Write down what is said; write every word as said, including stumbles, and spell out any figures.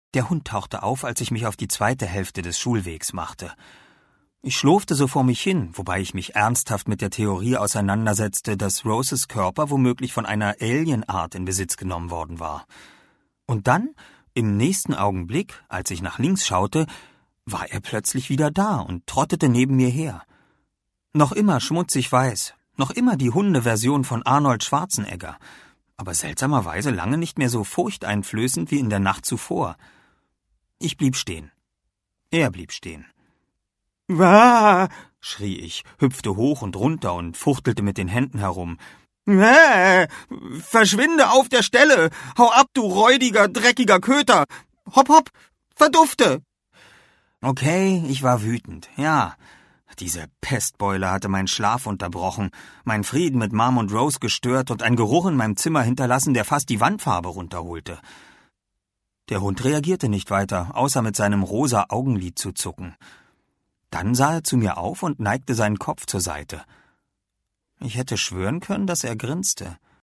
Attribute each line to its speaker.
Speaker 1: Der Hund tauchte auf, als ich mich auf die zweite Hälfte des Schulwegs machte. Ich schlurfte so vor mich hin, wobei ich mich ernsthaft mit der Theorie auseinandersetzte, dass Roses Körper womöglich von einer Alienart in Besitz genommen worden war. Und dann, im nächsten Augenblick, als ich nach links schaute, war er plötzlich wieder da und trottete neben mir her. Noch immer schmutzig weiß, noch immer die Hundeversion von Arnold Schwarzenegger, aber seltsamerweise lange nicht mehr so furchteinflößend wie in der Nacht zuvor. Ich blieb stehen. Er blieb stehen. »Wah«, schrie ich, hüpfte hoch und runter und fuchtelte mit den Händen herum. »Wäh, verschwinde auf der Stelle! Hau ab, du räudiger, dreckiger Köter! Hopp, hopp, verdufte!« Okay, ich war wütend, ja. Diese Pestbeule hatte meinen Schlaf unterbrochen, meinen Frieden mit Mom und Rose gestört und einen Geruch in meinem Zimmer hinterlassen, der fast die Wandfarbe runterholte. Der Hund reagierte nicht weiter, außer mit seinem rosa Augenlid zu zucken. Dann sah er zu mir auf und neigte seinen Kopf zur Seite. Ich hätte schwören können, dass er grinste.